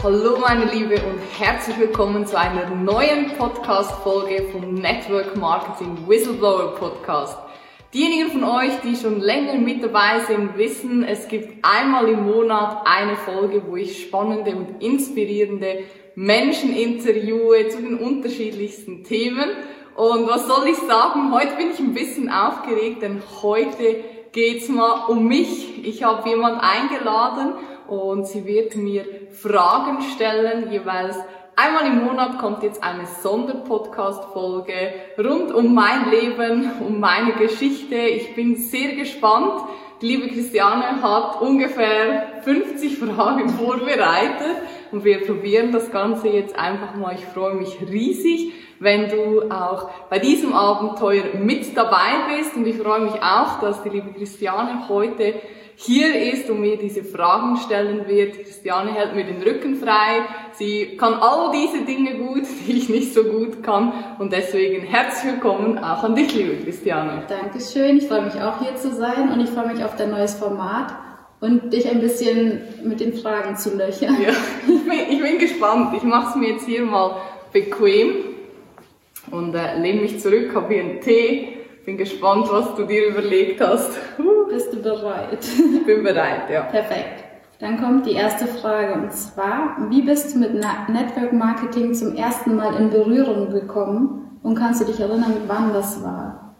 Hallo meine Liebe und herzlich willkommen zu einer neuen Podcast-Folge vom Network Marketing Whistleblower Podcast. Diejenigen von euch, die schon länger mit dabei sind, wissen, es gibt einmal im Monat eine Folge, wo ich spannende und inspirierende Menschen interviewe zu den unterschiedlichsten Themen. Und was soll ich sagen, heute bin ich ein bisschen aufgeregt, denn heute geht's mal um mich. Ich habe jemanden eingeladen und sie wird mir Fragen stellen, jeweils einmal im Monat kommt jetzt eine Sonderpodcast-Folge rund um mein Leben, um meine Geschichte. Ich bin sehr gespannt. Die liebe Christiane hat ungefähr 50 Fragen vorbereitet und wir probieren das Ganze jetzt einfach mal. Ich freue mich riesig, wenn du auch bei diesem Abenteuer mit dabei bist und ich freue mich auch, dass die liebe Christiane heute hier ist und mir diese Fragen stellen wird. Christiane hält mir den Rücken frei. Sie kann all diese Dinge gut, die ich nicht so gut kann. Und deswegen herzlich willkommen auch an dich, liebe Christiane. Dankeschön. Ich freue mich auch hier zu sein und ich freue mich auf dein neues Format und dich ein bisschen mit den Fragen zu löchern. Ja, ich bin gespannt. Ich mache es mir jetzt hier mal bequem und lehne mich zurück, habe hier einen Tee. Bin gespannt, was du dir überlegt hast. Bist du bereit? Ich bin bereit, ja. Perfekt. Dann kommt die erste Frage und zwar, wie bist du mit Network Marketing zum ersten Mal in Berührung gekommen und kannst du dich erinnern, wann das war?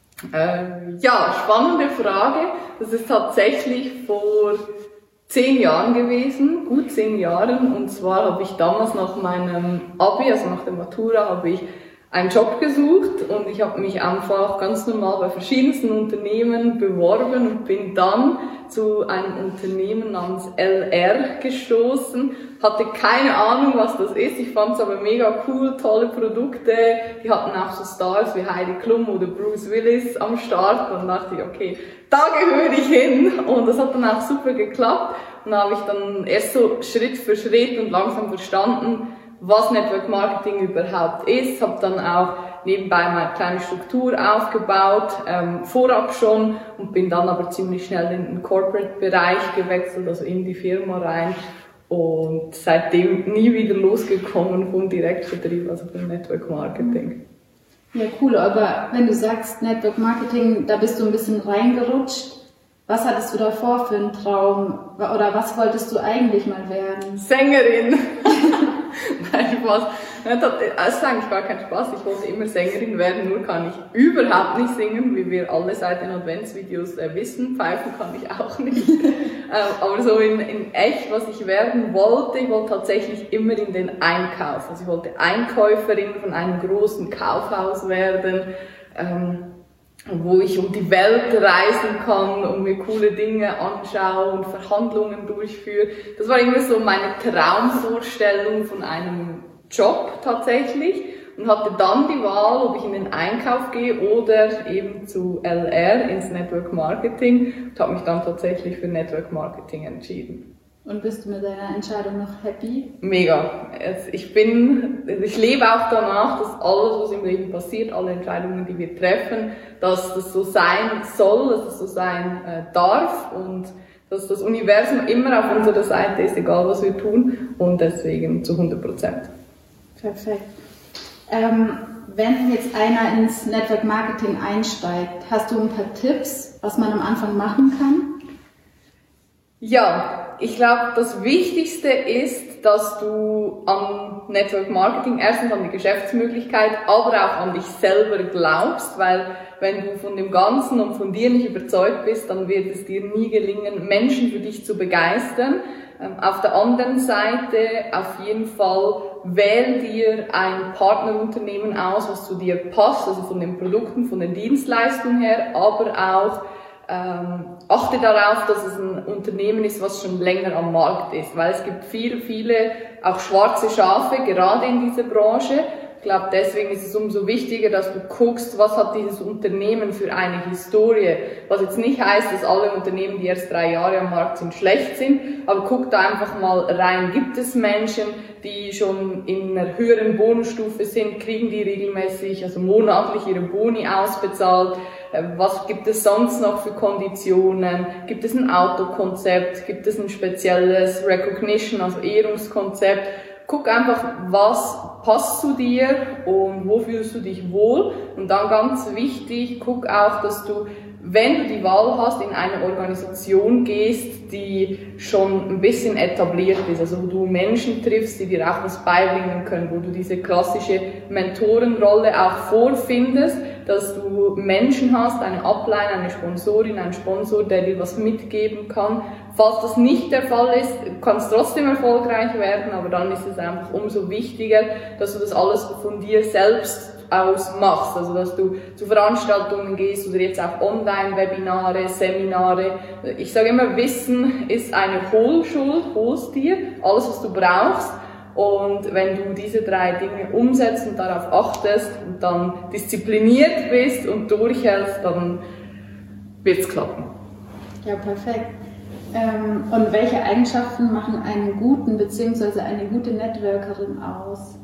Ja, spannende Frage. Das ist tatsächlich vor 10 Jahren gewesen, gut 10 Jahren. Und zwar habe ich damals nach meinem Abi, also nach der Matura, habe ich einen Job gesucht und ich habe mich einfach ganz normal bei verschiedensten Unternehmen beworben und bin dann zu einem Unternehmen namens LR gestoßen. Hatte keine Ahnung, was das ist. Ich fand es aber mega cool, tolle Produkte. Die hatten auch so Stars wie Heidi Klum oder Bruce Willis am Start und dachte ich, okay, da gehöre ich hin. Und das hat dann auch super geklappt. Und da habe ich dann erst so Schritt für Schritt und langsam verstanden, was Network Marketing überhaupt ist, habe dann auch nebenbei meine kleine Struktur aufgebaut, vorab schon und bin dann aber ziemlich schnell in den Corporate-Bereich gewechselt, also in die Firma rein und seitdem nie wieder losgekommen vom Direktvertrieb, also vom Network Marketing. Ja, cool, aber wenn du sagst Network Marketing, da bist du ein bisschen reingerutscht. Was hattest du davor für einen Traum oder was wolltest du eigentlich mal werden? Sängerin! Nein, Spaß. Das ist eigentlich gar kein Spaß. Ich wollte immer Sängerin werden, nur kann ich überhaupt nicht singen, wie wir alle seit den Adventsvideos wissen. Pfeifen kann ich auch nicht. Aber so in echt, was ich werden wollte, ich wollte tatsächlich immer in den Einkauf. Also ich wollte Einkäuferin von einem großen Kaufhaus werden, wo ich um die Welt reisen kann und mir coole Dinge anschaue und Verhandlungen durchführe. Das war immer so meine Traumvorstellung von einem Job tatsächlich und hatte dann die Wahl, ob ich in den Einkauf gehe oder eben zu LR ins Network Marketing und habe mich dann tatsächlich für Network Marketing entschieden. Und bist du mit deiner Entscheidung noch happy? Mega. Ich lebe auch danach, dass alles, was im Leben passiert, alle Entscheidungen, die wir treffen, dass das so sein soll, dass es so sein darf und dass das Universum immer auf unserer Seite ist, egal was wir tun und deswegen zu 100%. Perfekt. Wenn jetzt einer ins Network Marketing einsteigt, hast du ein paar Tipps, was man am Anfang machen kann? Ja, ich glaube, das Wichtigste ist, dass du an Network Marketing erstens an die Geschäftsmöglichkeit, aber auch an dich selber glaubst, weil wenn du von dem Ganzen und von dir nicht überzeugt bist, dann wird es dir nie gelingen, Menschen für dich zu begeistern. Auf der anderen Seite auf jeden Fall wähl dir ein Partnerunternehmen aus, was zu dir passt, also von den Produkten, von den Dienstleistungen her, aber auch achte darauf, dass es ein Unternehmen ist, was schon länger am Markt ist, weil es gibt viele auch schwarze Schafe, gerade in dieser Branche. Ich glaube, deswegen ist es umso wichtiger, dass du guckst, was hat dieses Unternehmen für eine Historie. Was jetzt nicht heißt, dass alle Unternehmen, die erst 3 Jahre am Markt sind, schlecht sind, aber guck da einfach mal rein. Gibt es Menschen, die schon in einer höheren Bonusstufe sind, kriegen die regelmäßig, also monatlich ihre Boni ausbezahlt? was gibt es sonst noch für Konditionen, gibt es ein Autokonzept, gibt es ein spezielles Recognition, also Ehrungskonzept. Guck einfach, was passt zu dir und wo fühlst du dich wohl. Und dann ganz wichtig, guck auch, dass du, wenn du die Wahl hast, in eine Organisation gehst, die schon ein bisschen etabliert ist, also wo du Menschen triffst, die dir auch was beibringen können, wo du diese klassische Mentorenrolle auch vorfindest, dass du Menschen hast, eine Upline, eine Sponsorin, einen Sponsor, der dir was mitgeben kann. Falls das nicht der Fall ist, kann es trotzdem erfolgreich werden, aber dann ist es einfach umso wichtiger, dass du das alles von dir selbst aus machst, also dass du zu Veranstaltungen gehst oder jetzt auch Online-Webinare, Seminare. Ich sage immer, Wissen ist eine Hohlschuld, holst dir alles, was du brauchst. Und wenn du diese 3 Dinge umsetzt und darauf achtest und dann diszipliniert bist und durchhältst, dann wird's klappen. Ja, perfekt. Und welche Eigenschaften machen einen guten bzw. eine gute Networkerin aus?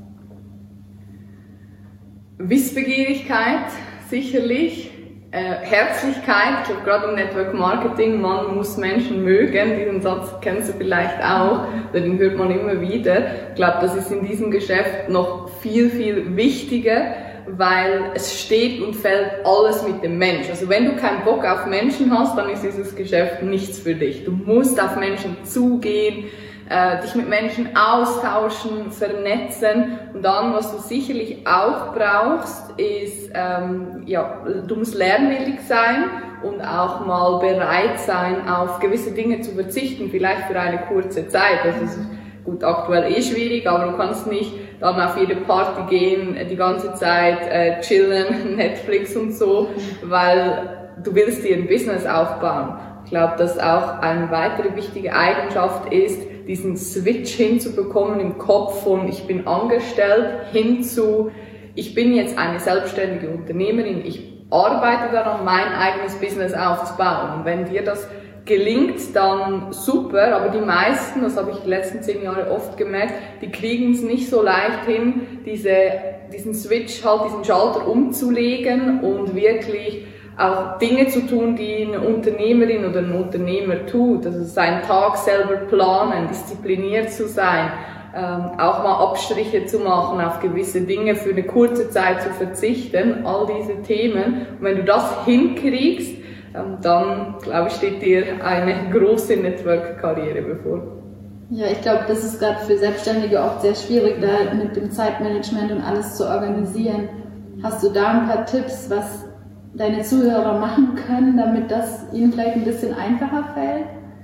Wissbegierigkeit, sicherlich. Herzlichkeit, ich glaube gerade im Network Marketing, man muss Menschen mögen, diesen Satz kennst du vielleicht auch, oder den hört man immer wieder. Ich glaube, das ist in diesem Geschäft noch viel, viel wichtiger, weil es steht und fällt alles mit dem Mensch. Also wenn du keinen Bock auf Menschen hast, dann ist dieses Geschäft nichts für dich. Du musst auf Menschen zugehen, dich mit Menschen austauschen, vernetzen und dann, was du sicherlich auch brauchst, ist, du musst lernwillig sein und auch mal bereit sein, auf gewisse Dinge zu verzichten, vielleicht für eine kurze Zeit. Das ist gut, aktuell schwierig, aber du kannst nicht dann auf jede Party gehen, die ganze Zeit chillen, Netflix und so, weil du willst dir ein Business aufbauen. Ich glaube, dass auch eine weitere wichtige Eigenschaft ist, diesen Switch hinzubekommen im Kopf von ich bin angestellt hin zu ich bin jetzt eine selbstständige Unternehmerin, ich arbeite daran, mein eigenes Business aufzubauen. Und wenn dir das gelingt, dann super, aber die meisten, das habe ich die letzten 10 Jahre oft gemerkt, die kriegen es nicht so leicht hin, diesen Switch, halt diesen Schalter umzulegen und wirklich auch Dinge zu tun, die eine Unternehmerin oder ein Unternehmer tut, also seinen Tag selber planen, diszipliniert zu sein, auch mal Abstriche zu machen, auf gewisse Dinge für eine kurze Zeit zu verzichten, all diese Themen. Und wenn du das hinkriegst, dann, glaube ich, steht dir eine große Network-Karriere bevor. Ja, ich glaube, das ist gerade für Selbstständige oft sehr schwierig, da mit dem Zeitmanagement und alles zu organisieren. Hast du da ein paar Tipps, was deine Zuhörer machen können, damit das ihnen vielleicht ein bisschen einfacher fällt?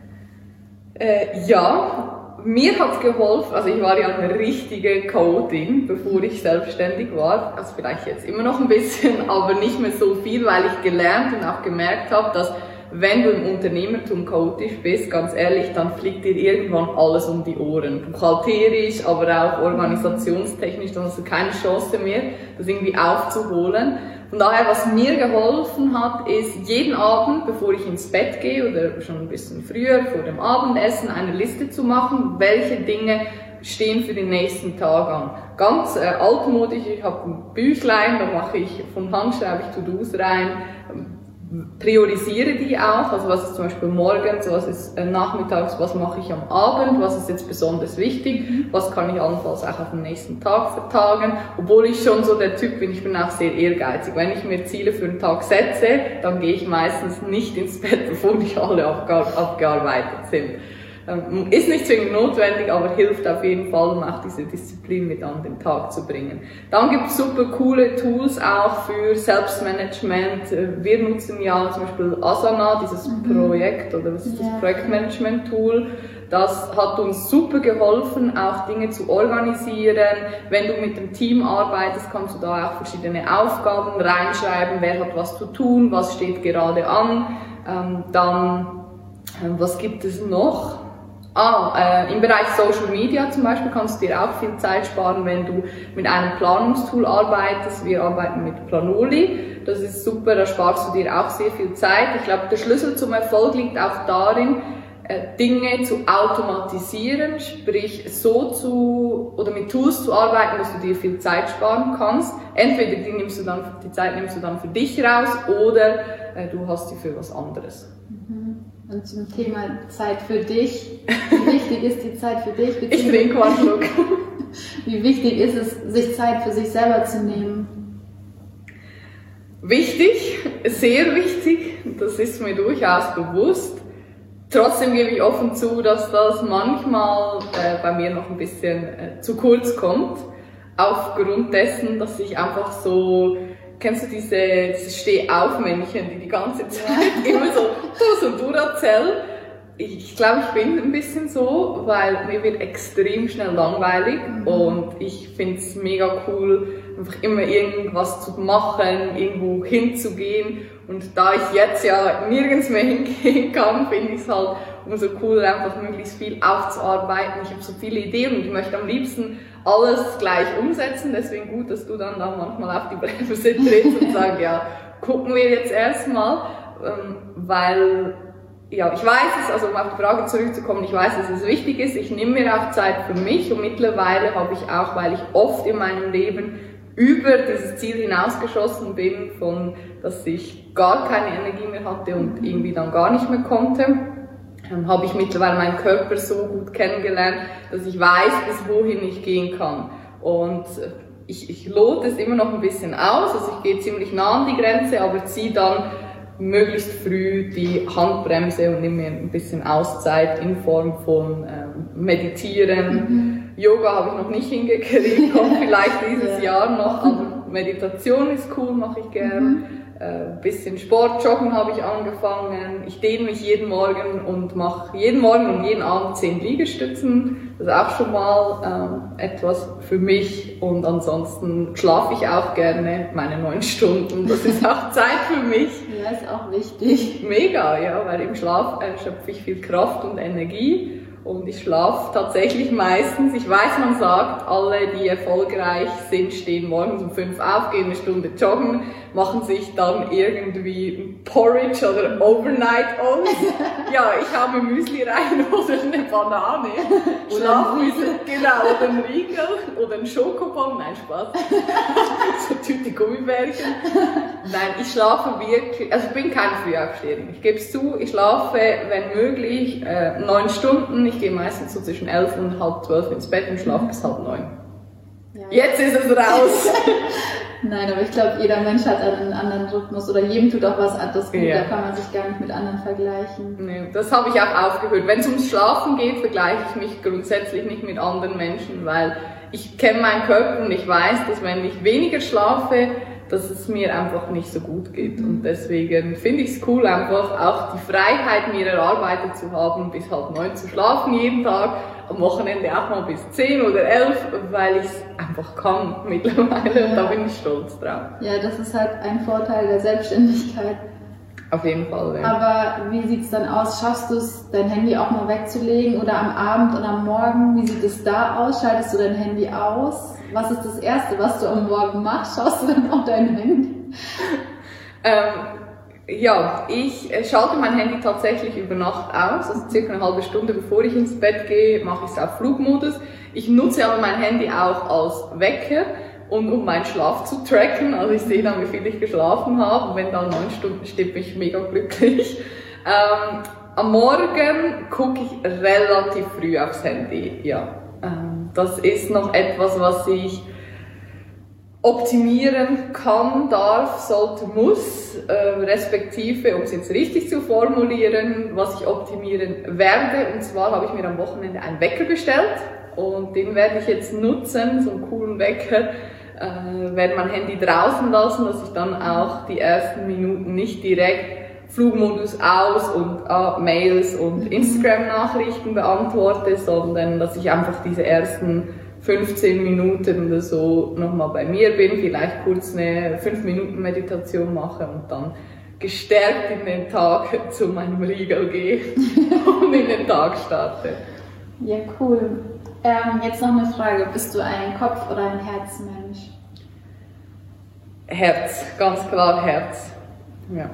Ja, mir hat geholfen, also ich war ja eine richtige Chaotin, bevor ich selbstständig war, also vielleicht jetzt immer noch ein bisschen, aber nicht mehr so viel, weil ich gelernt und auch gemerkt habe, dass wenn du im Unternehmertum chaotisch bist, ganz ehrlich, dann fliegt dir irgendwann alles um die Ohren. Buchhalterisch, aber auch organisationstechnisch, dann hast du keine Chance mehr, das irgendwie aufzuholen. Von daher, was mir geholfen hat, ist jeden Abend, bevor ich ins Bett gehe oder schon ein bisschen früher, vor dem Abendessen, eine Liste zu machen, welche Dinge stehen für den nächsten Tag an. Ganz altmodisch, ich habe ein Büchlein, da mache ich von Hand, schreibe ich To-Dos rein, priorisiere die auch, also was ist zum Beispiel morgens, was ist nachmittags, was mache ich am Abend, was ist jetzt besonders wichtig, was kann ich allenfalls auch auf den nächsten Tag vertagen, obwohl ich schon so der Typ bin, ich bin auch sehr ehrgeizig. Wenn ich mir Ziele für den Tag setze, dann gehe ich meistens nicht ins Bett, bevor nicht alle abgearbeitet sind. Ist nicht zwingend notwendig, aber hilft auf jeden Fall, um auch diese Disziplin mit an den Tag zu bringen. Dann gibt es super coole Tools auch für Selbstmanagement. Wir nutzen ja zum Beispiel Asana, dieses Projekt, oder was ist das Projektmanagement-Tool. Das hat uns super geholfen, auch Dinge zu organisieren. Wenn du mit dem Team arbeitest, kannst du da auch verschiedene Aufgaben reinschreiben. Wer hat was zu tun? Was steht gerade an? Was gibt es noch? Im Bereich Social Media zum Beispiel kannst du dir auch viel Zeit sparen, wenn du mit einem Planungstool arbeitest. Wir arbeiten mit Planoli. Das ist super, da sparst du dir auch sehr viel Zeit. Ich glaube, der Schlüssel zum Erfolg liegt auch darin, Dinge zu automatisieren, sprich mit Tools zu arbeiten, dass du dir viel Zeit sparen kannst. Entweder die Zeit nimmst du dann für dich raus oder du hast sie für was anderes. Und zum Thema Zeit für dich, wie wichtig ist die Zeit für dich? Ich trinke mal einen Schluck. Wie wichtig ist es, sich Zeit für sich selber zu nehmen? Wichtig, sehr wichtig, das ist mir durchaus bewusst. Trotzdem gebe ich offen zu, dass das manchmal bei mir noch ein bisschen zu kurz kommt. Aufgrund dessen, dass ich einfach so, kennst du diese Steh-auf-Männchen, die ganze Zeit immer so Duracell. Ich glaube, ich bin ein bisschen so, weil mir wird extrem schnell langweilig und ich finde es mega cool, einfach immer irgendwas zu machen, irgendwo hinzugehen. Und da ich jetzt ja nirgends mehr hingehen kann, finde ich es halt umso cooler, einfach möglichst viel aufzuarbeiten. Ich habe so viele Ideen und ich möchte am liebsten alles gleich umsetzen. Deswegen gut, dass du dann da manchmal auf die Bremse trittst und sagst, ja, gucken wir jetzt erstmal, weil ja, ich weiß es, also um auf die Frage zurückzukommen, ich weiß, dass es wichtig ist. Ich nehme mir auch Zeit für mich und mittlerweile habe ich auch, weil ich oft in meinem Leben über dieses Ziel hinausgeschossen bin, dass ich gar keine Energie mehr hatte und irgendwie dann gar nicht mehr konnte, habe ich mittlerweile meinen Körper so gut kennengelernt, dass ich weiß, bis wohin ich gehen kann. Und ich lote es immer noch ein bisschen aus, also ich gehe ziemlich nah an die Grenze, aber ziehe dann möglichst früh die Handbremse und nehme mir ein bisschen Auszeit in Form von Meditieren. Yoga habe ich noch nicht hingekriegt, kommt vielleicht dieses Jahr noch, aber Meditation ist cool, mache ich gern. Bisschen Sport, Joggen habe ich angefangen. Ich dehne mich jeden Morgen und mache jeden Morgen und jeden Abend 10 Liegestützen. Das ist auch schon mal etwas für mich. Und ansonsten schlafe ich auch gerne meine 9 Stunden. Das ist auch Zeit für mich. Ja, ist auch wichtig. Mega, ja, weil im Schlaf schöpfe ich viel Kraft und Energie. Und ich schlafe tatsächlich meistens, ich weiß, man sagt, alle, die erfolgreich sind, stehen morgens um 5 auf, gehen eine Stunde joggen, machen sich dann irgendwie ein Porridge oder Overnight Oats. Ja, ich habe Müsli rein oder eine Banane. Oder ein Riegel oder ein Schokobon. Nein, Spaß. So Tüte Gummibärchen. Nein, ich schlafe wirklich, also ich bin keine Frühaufsteherin. Ich gebe es zu, ich schlafe, wenn möglich, 9 Stunden. Ich gehe meistens so zwischen 11 und halb 12 ins Bett und schlafe bis halb 9. Ja. Jetzt ist es raus! Nein, aber ich glaube, jeder Mensch hat einen anderen Rhythmus oder jedem tut auch was anderes gut, da kann man sich gar nicht mit anderen vergleichen. Nee, das habe ich auch aufgehört. Wenn es ums Schlafen geht, vergleiche ich mich grundsätzlich nicht mit anderen Menschen, weil ich kenne meinen Körper und ich weiß, dass wenn ich weniger schlafe, dass es mir einfach nicht so gut geht. Und deswegen finde ich es cool, einfach auch die Freiheit mir erarbeitet zu haben, bis halb 9 zu schlafen jeden Tag, am Wochenende auch mal bis 10 oder 11, weil ich es einfach kann mittlerweile und da bin ich stolz drauf. Ja, das ist halt ein Vorteil der Selbstständigkeit. Auf jeden Fall, ja. Aber wie sieht es dann aus? Schaffst du es, dein Handy auch mal wegzulegen oder am Abend und am Morgen? Wie sieht es da aus? Schaltest du dein Handy aus? Was ist das Erste, was du am Morgen machst? Schaust du dann auf dein Handy? Ja, ich schalte mein Handy tatsächlich über Nacht aus, also circa eine halbe Stunde bevor ich ins Bett gehe, mache ich es auf Flugmodus. Ich nutze aber mein Handy auch als Wecker und um meinen Schlaf zu tracken, also ich sehe dann, wie viel ich geschlafen habe und wenn dann 9 Stunden steht, bin ich mega glücklich. Am Morgen gucke ich relativ früh aufs Handy, ja. Das ist noch etwas, was ich optimieren kann, darf, sollte, muss, respektive, um es jetzt richtig zu formulieren, was ich optimieren werde. Und zwar habe ich mir am Wochenende einen Wecker bestellt und den werde ich jetzt nutzen, so einen coolen Wecker, werde mein Handy draußen lassen, dass ich dann auch die ersten Minuten nicht direkt Flugmodus aus und Mails und Instagram-Nachrichten beantworte, sondern dass ich einfach diese ersten 15 Minuten oder so nochmal bei mir bin, vielleicht kurz eine 5-Minuten-Meditation mache und dann gestärkt in den Tag zu meinem Riegel gehe und in den Tag starte. Ja, cool. Jetzt noch eine Frage. Bist du ein Kopf- oder ein Herzmensch? Herz, ganz klar Herz. Ja.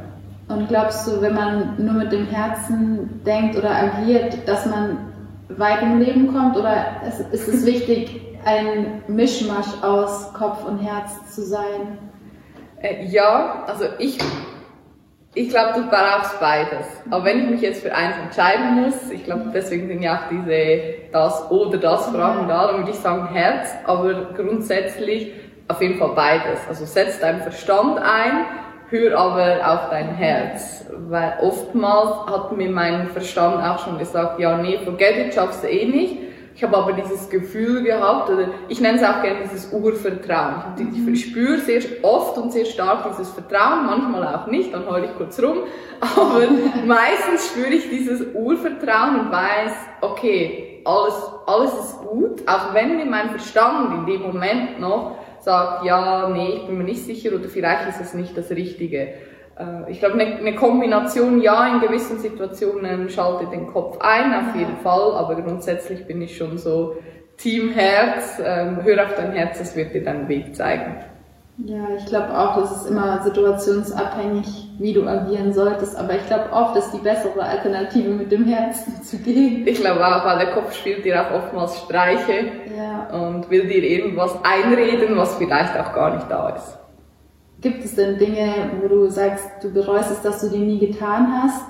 Und glaubst du, wenn man nur mit dem Herzen denkt oder agiert, dass man weit im Leben kommt? Oder ist es wichtig, ein Mischmasch aus Kopf und Herz zu sein? Ja, also ich glaube, du brauchst beides. Aber wenn ich mich jetzt für eins entscheiden muss, ich glaube, deswegen sind ja auch diese das oder das Fragen da, dann würde ich sagen Herz, aber grundsätzlich auf jeden Fall beides. Also setz deinen Verstand ein, hör aber auf dein Herz. Weil oftmals hat mir mein Verstand auch schon gesagt, ja nee, forget it, schaffst du eh nicht. Ich habe aber dieses Gefühl gehabt, oder ich nenne es auch gerne dieses Urvertrauen. Ich spüre sehr oft und sehr stark dieses Vertrauen, manchmal auch nicht, dann heule ich kurz rum. Aber meistens spüre ich dieses Urvertrauen und weiß, okay, alles ist gut, auch wenn mir mein Verstand in dem Moment noch sagt, ja, nee, ich bin mir nicht sicher oder vielleicht ist es nicht das Richtige. Ich glaube, eine Kombination, ja, in gewissen Situationen schaltet den Kopf ein, auf jeden Fall, aber grundsätzlich bin ich schon so Team Herz, hör auf dein Herz, es wird dir deinen Weg zeigen. Ja, ich glaube auch, das ist immer situationsabhängig, wie du agieren solltest, aber ich glaube oft ist die bessere Alternative, mit dem Herzen zu gehen. Ich glaube auch, weil der Kopf spielt dir auch oftmals Streiche und will dir irgendwas einreden, was vielleicht auch gar nicht da ist. Gibt es denn Dinge, wo du sagst, du bereust es, dass du die nie getan hast?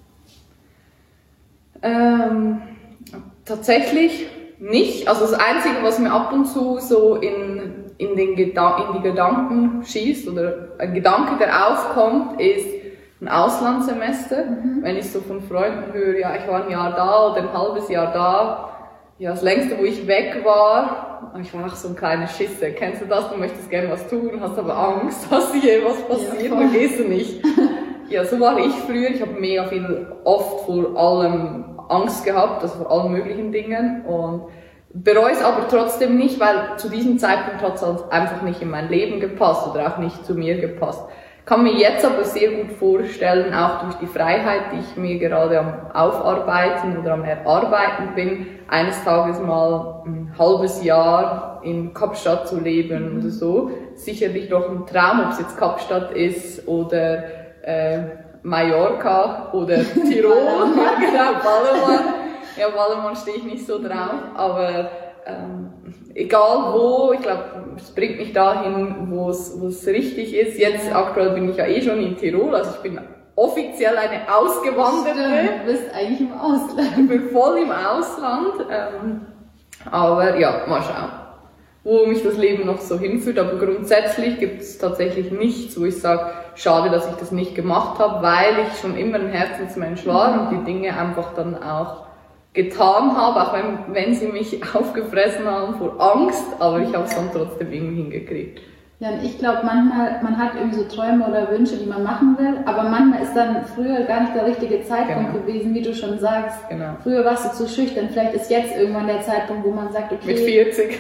Tatsächlich nicht. Also das Einzige, was mir ab und zu so in die Gedanken schießt oder ein Gedanke, der aufkommt, ist ein Auslandssemester. Wenn ich so von Freunden höre, ja, ich war ein Jahr da oder ein halbes Jahr da. Ja, das längste, wo ich weg war, ich war auch so ein kleiner Schisser. Kennst du das? Du möchtest gerne was tun, hast aber Angst, dass dir was passiert, dann gehst du nicht. Ja, so war ich früher. Ich habe mega viel, oft vor allem Angst gehabt, also vor allen möglichen Dingen. Und bereue es aber trotzdem nicht, weil zu diesem Zeitpunkt hat es einfach nicht in mein Leben gepasst oder auch nicht zu mir gepasst. Kann mir jetzt aber sehr gut vorstellen, auch durch die Freiheit, die ich mir gerade am Aufarbeiten oder am Erarbeiten bin, eines Tages mal ein halbes Jahr in Kapstadt zu leben oder so. Sicherlich noch ein Traum, ob es jetzt Kapstadt ist oder Mallorca oder Tirol, genau, Ballermann. Ja, Ballermann stehe ich nicht so drauf, aber egal wo, ich glaube, es bringt mich dahin, wo es richtig ist. Jetzt aktuell bin ich ja eh schon in Tirol, also ich bin offiziell eine Ausgewanderte. Stimmt, du bist eigentlich im Ausland. Ich bin voll im Ausland, aber ja, mal schauen, wo mich das Leben noch so hinführt. Aber grundsätzlich gibt es tatsächlich nichts, wo ich sage, schade, dass ich das nicht gemacht habe, weil ich schon immer ein Herzensmensch war und die Dinge einfach dann auch getan habe, auch wenn sie mich aufgefressen haben vor Angst, aber ich habe es dann trotzdem irgendwie hingekriegt. Ja, und ich glaube manchmal, man hat irgendwie so Träume oder Wünsche, die man machen will, aber manchmal ist dann früher gar nicht der richtige Zeitpunkt gewesen, wie du schon sagst. Genau. Früher warst du zu schüchtern, vielleicht ist jetzt irgendwann der Zeitpunkt, wo man sagt, okay. Mit 40.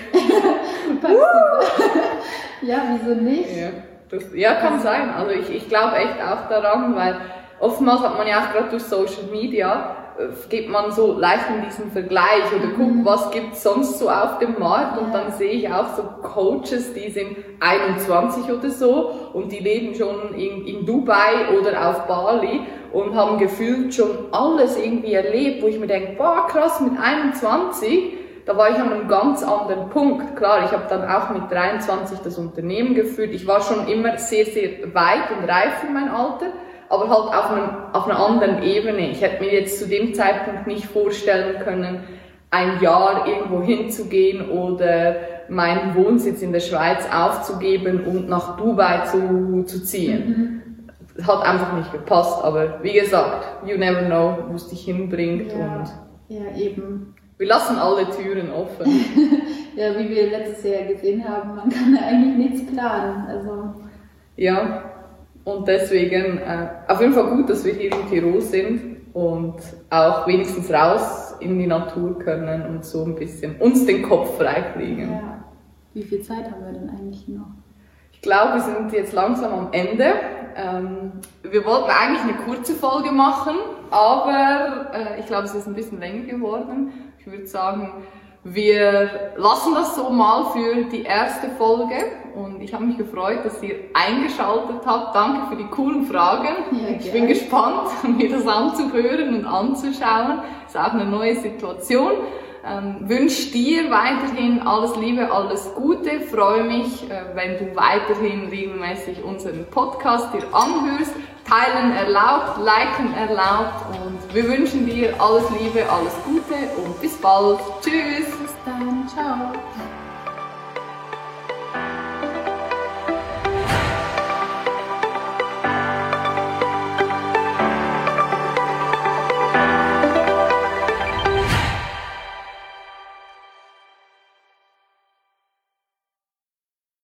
Ja, wieso nicht? Ja, kann sein. Also ich glaube echt auch daran, weil oftmals hat man ja auch gerade durch Social Media geht man so leicht in diesen Vergleich oder guckt, was gibt's sonst so auf dem Markt und dann sehe ich auch so Coaches, die sind 21 oder so und die leben schon in Dubai oder auf Bali und haben gefühlt schon alles irgendwie erlebt, wo ich mir denke, boah krass, mit 21, da war ich an einem ganz anderen Punkt. Klar, ich habe dann auch mit 23 das Unternehmen geführt, ich war schon immer sehr, sehr weit und reif für mein Alter, aber halt auf einer anderen Ebene. Ich hätte mir jetzt zu dem Zeitpunkt nicht vorstellen können, ein Jahr irgendwo hinzugehen oder meinen Wohnsitz in der Schweiz aufzugeben und nach Dubai zu ziehen. Das hat einfach nicht gepasst, aber wie gesagt, you never know, wo es dich hinbringt. Ja, eben. Wir lassen alle Türen offen. Ja, wie wir letztes Jahr gesehen haben, man kann ja eigentlich nichts planen. Also. Ja. Und deswegen auf jeden Fall gut, dass wir hier in Tirol sind und auch wenigstens raus in die Natur können und so ein bisschen uns den Kopf freikriegen. Ja. Wie viel Zeit haben wir denn eigentlich noch? Ich glaube, wir sind jetzt langsam am Ende. Wir wollten eigentlich eine kurze Folge machen, aber ich glaube, es ist ein bisschen länger geworden. Ich würde sagen, Wir lassen das so mal für die erste Folge und ich habe mich gefreut, dass ihr eingeschaltet habt. Danke für die coolen Fragen. Ja, ich bin gespannt, mir das anzuhören und anzuschauen. Ist auch eine neue Situation. Wünsche dir weiterhin alles Liebe, alles Gute. Freue mich, wenn du weiterhin regelmäßig unseren Podcast dir anhörst. Teilen erlaubt, liken erlaubt und wir wünschen dir alles Liebe, alles Gute und bis bald. Tschüss. Bis dann. Ciao.